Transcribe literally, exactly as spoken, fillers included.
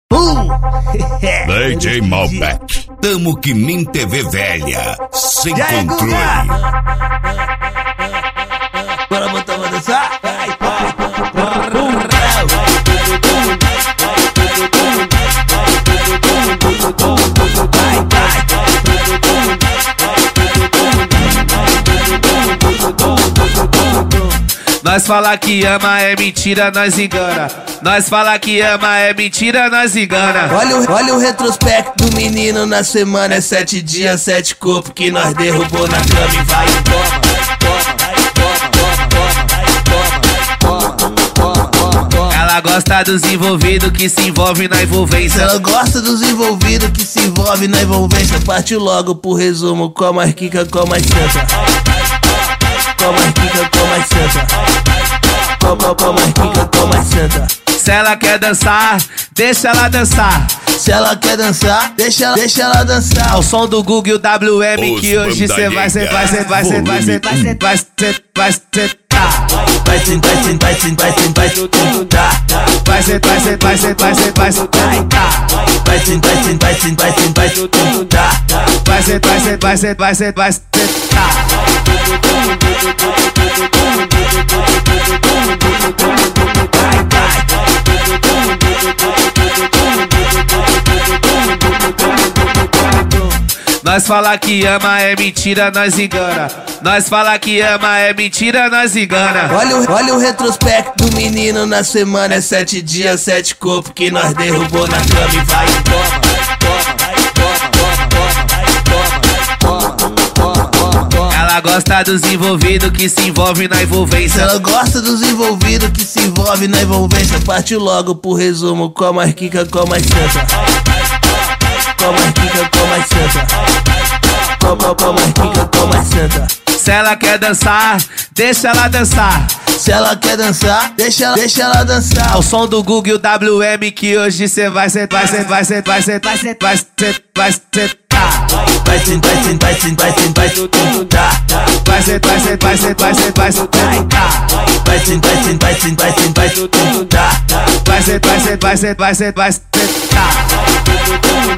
Uh! D J Malbec, tamo que nem T V velha, sem aí, controle. Bora botar pra dançar? Vai, vai. Nós fala que ama é mentira, nós engana. Nós fala que ama é mentira, nós engana. Olha o, olha o retrospecto do menino na semana. É sete dias, sete corpos que nós derrubou na cama e vai e toma. Ela gosta dos envolvidos que se envolve na envolvência. Ela gosta dos envolvidos que se envolve na envolvência. Partiu logo pro resumo, com mais quica, com mais senta. Com mais quica, com mais senta. Com, com, com mais quica, com mais senta. Se ela quer dançar, deixa ela dançar. Se ela quer dançar, deixa ela, deixa ela dançar. Ao som do Google W M Os que hoje cê vai, cê vai, cê vai, cê vai, cê vai, cê vai, cê vai, cê vai sentar, vai sentar, vai sentar, vai sentar. Vai sentar, vai sentar, vai sentar, vai sentar. Vai sentar, vai sentar, vai sentar, vai sentar. Vai sentar, vai sentar, vai sentar, vai sentar, vai sentar. Nós fala que ama é mentira, nós engana. Nós fala que ama é mentira, nós engana. Olha o, olha o retrospecto do menino na semana. É sete dias, sete corpos que nós derrubou na cama e vai e toma. Ela gosta dos envolvidos que se envolve na envolvência. Ela gosta dos envolvidos que se envolve na envolvência. Partiu logo pro resumo, com mais quica, com mais senta. Com mais quica, com mais senta. Com, com, com mais quica, com mais senta. Se ela quer dançar, deixa ela dançar. Se ela quer dançar, deixa ela, deixa ela dançar. Ao som do Google W M que hoje cê vai, cê vai, cê vai, cê vai, cê vai, cê vai, cê vai, sentar. Vai sentar, vai sentar, vai sentar, vai sentar. Vai sentar, vai sentar, vai sentar, vai sentar. Vai sentar, vai sentar, vai sentar, vai sentar. Vai sentar, vai sentar, vai sentar, vai sentar.